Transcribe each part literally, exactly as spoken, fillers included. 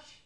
Josh.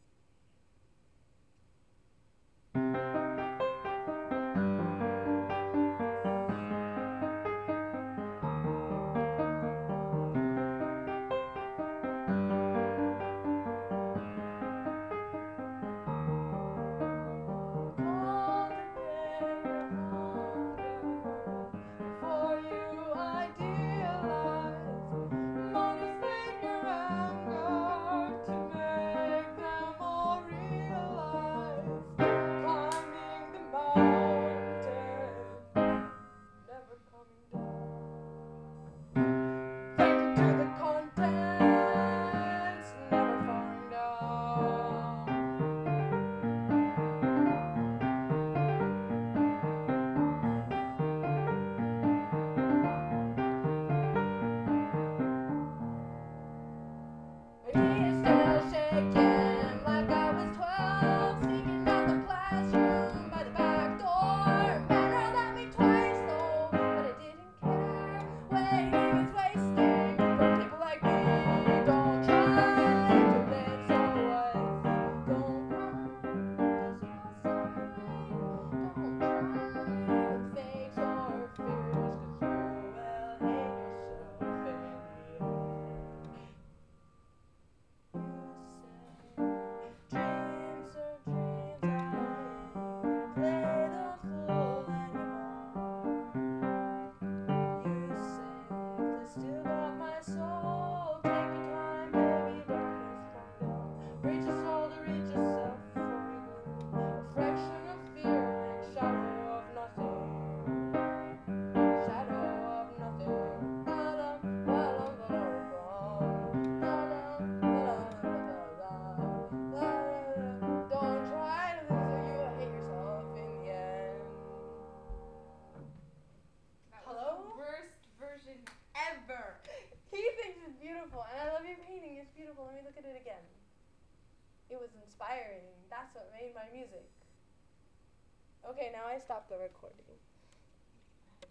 Ever. He thinks it's beautiful, and I love your painting. It's beautiful. Let me look at it again. It was inspiring. That's what made my music. Okay, now I stopped the recording.